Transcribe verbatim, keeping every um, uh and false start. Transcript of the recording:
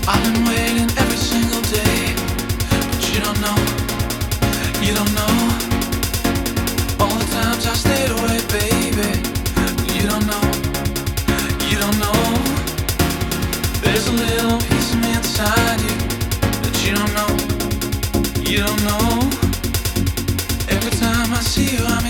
I've been waiting every single day, but you don't know, you don't know. All the times I stayed away, baby, you don't know, you don't know. There's a little piece of me inside you that you don't know, you don't know.